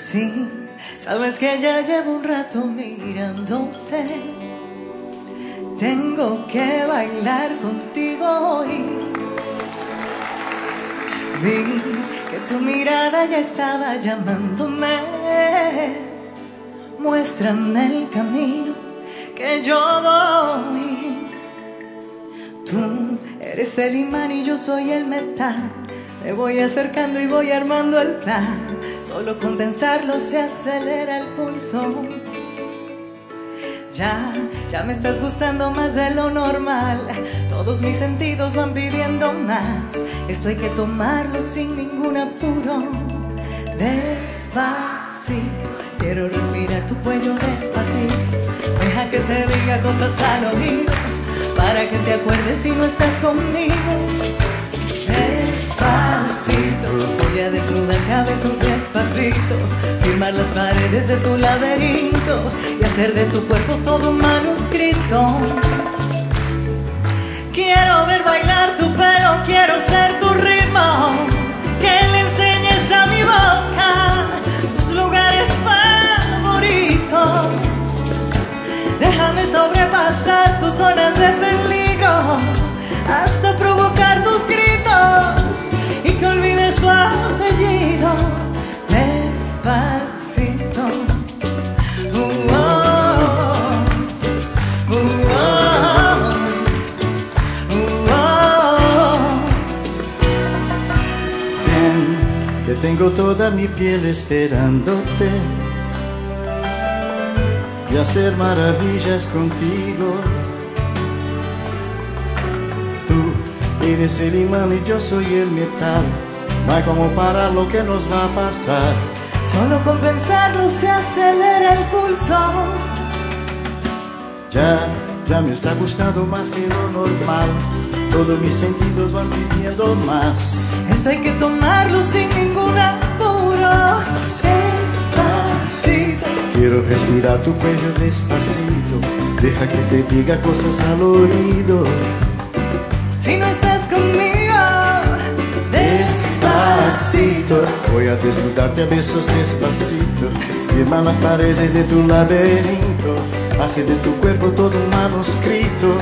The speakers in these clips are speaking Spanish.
Sí, sabes que ya llevo un rato mirándote. Tengo que bailar contigo hoy. Vi que tu mirada ya estaba llamándome. Muéstrame el camino que yo voy. Tú eres el imán y yo soy el metal. Me voy acercando y voy armando el plan. Solo con pensarlo se acelera el pulso. Ya me estás gustando más de lo normal. Todos mis sentidos van pidiendo más. Esto hay que tomarlo sin ningún apuro. Despacito, quiero respirar tu cuello despacito. Deja que te diga cosas al oído, para que te acuerdes si no estás conmigo. Despacito, voy a desnudar cabezos despacito, firmar las paredes de tu laberinto y hacer de tu cuerpo todo un manuscrito. Quiero ver bailar tu pelo, quiero ser tu ritmo, que le enseñes a mi boca tus lugares favoritos. Déjame sobrepasar tus zonas de peligro, hasta provocar tus gritos y que olvides tu apellido. Despacito. Ven, que tengo toda mi piel esperándote y hacer maravillas contigo. Tú eres el imán y yo soy el metal. No hay como parar lo que nos va a pasar. Solo con pensarlo se acelera el pulso. Ya me está gustando más que lo normal. Todos mis sentidos van pidiendo más. Esto hay que tomarlo sin ningún apuro. Despacito, quiero respirar tu cuello despacito. Deja que te diga cosas al oído. Si no estás conmigo, despacito, voy a desnudarte a besos despacito, firmar las paredes de tu laberinto, hacer de tu cuerpo todo un manuscrito.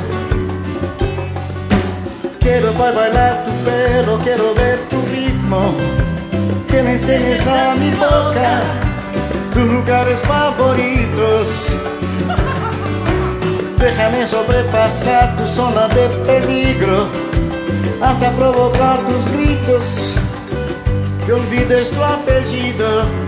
Quiero bailar tu pelo, quiero ver tu ritmo, que me enseñes a mi boca tus lugares favoritos. Déjame sobrepasar tu zona de peligro, hasta provocar tus gritos, que olvides tu apellido.